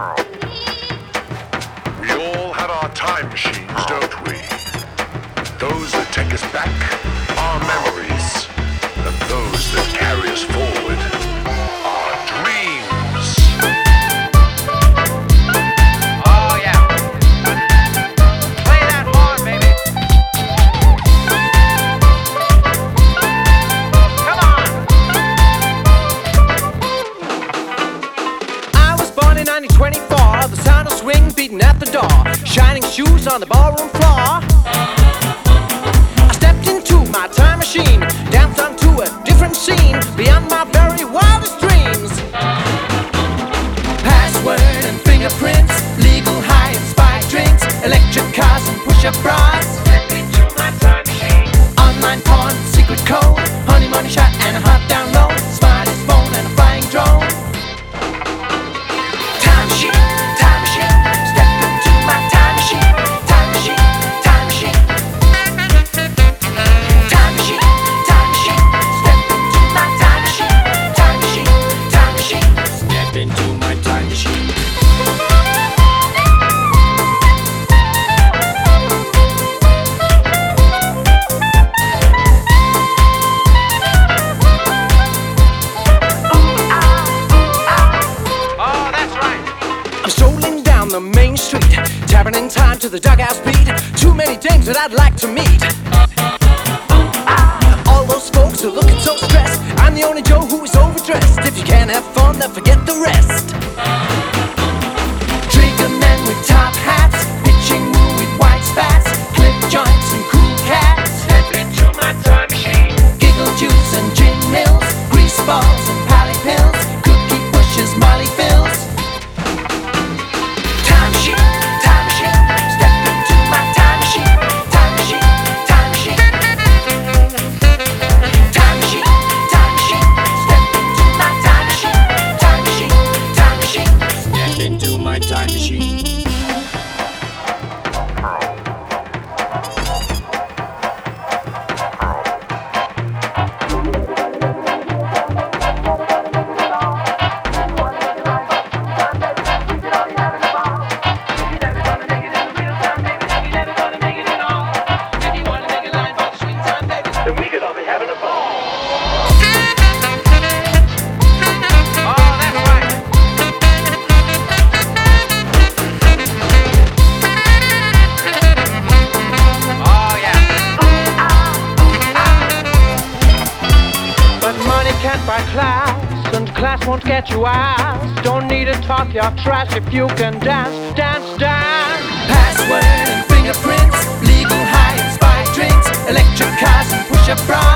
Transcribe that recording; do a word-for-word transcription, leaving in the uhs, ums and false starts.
We all have our time machines, don't we? Those that take us back, our memories, and those that carry us forward, our dreams. Oh yeah. Play that horn, baby. Come on. I was born in nineteen twenty-four. The sound of swing beating at the door. Shining shoes on the ballroom floor. I stepped into my time machine, danced onto a different scene, beyond my very wildest dreams. Password and fingerprints, legal high and spy drinks, electric cars and push-up bras. Step into my time machine. Online porn, secret code, honey money shot and a hot download, smartest phone and a flying drone. Time machine, time machine, step into my time machine. Time machine, time machine. Time machine, time machine, step into my time machine. Time machine, time machine, step into my time machine. Oh, that's right. I'm strolling down the main street, tapping in time to the dughouse beat. Too many things that I'd like to meet. All those folks are looking so stressed. I'm the only Joe who is overdressed. If you can't have fun, then forget the rest. Trigger men with top hats, pitching woo with white spats, clip joints and cool cats. Step into my time machine. Giggle juice and gin mills, grease balls and pally pills, cookie pushes, Molly fills. Time machine, time machine, step into my time machine. Time machine, time machine. Time machine, time machine, step into my time machine. Time machine, time machine, step into my time machine. Then we could all be having a ball. Oh, that's right. Oh, yeah. But money can't buy class, and class won't get you out. Don't need to talk your trash if you can dance, dance, dance. Password and fingerprints, legal high and spy drinks, electric cars and push-up bras.